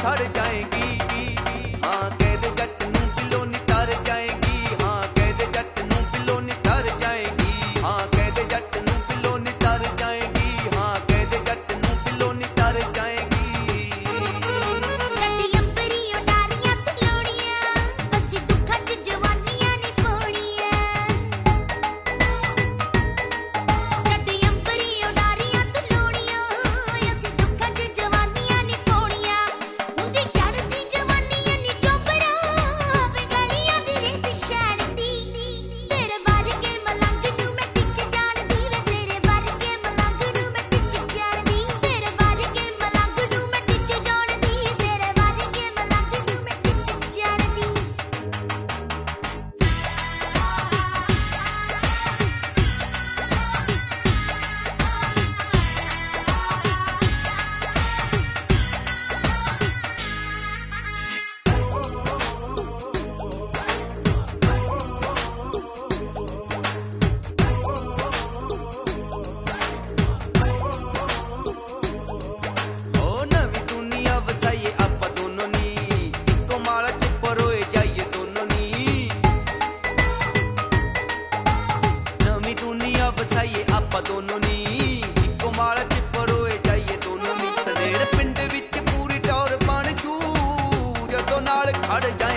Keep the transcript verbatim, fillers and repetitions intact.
खड़ जाएगी। हाँ कह दे जट नूं बिलो नी तर जाएगी। हाँ कह दे जट नूं बिलो नी तर जाएगी। हाँ कह दे जट नूं बिलो नी तर जाएगी। हाँ कह दे जट नूं बिलो नी तर जाएगी। ਵਸਾਈਏ ਆਪਾਂ ਦੋਨੋਂ ਨੀ ਇੱਕੋ ਮਾਲ ਚ ਪਰੋਏ ਜਾਈਏ ਦੋਨੋਂ ਨੀ ਸਵੇਰ ਪਿੰਡ ਵਿੱਚ ਪੂਰੀ ਟੌਰ ਬਣ ਜੂ ਜਦੋਂ ਨਾਲ ਖੜ ਜਾ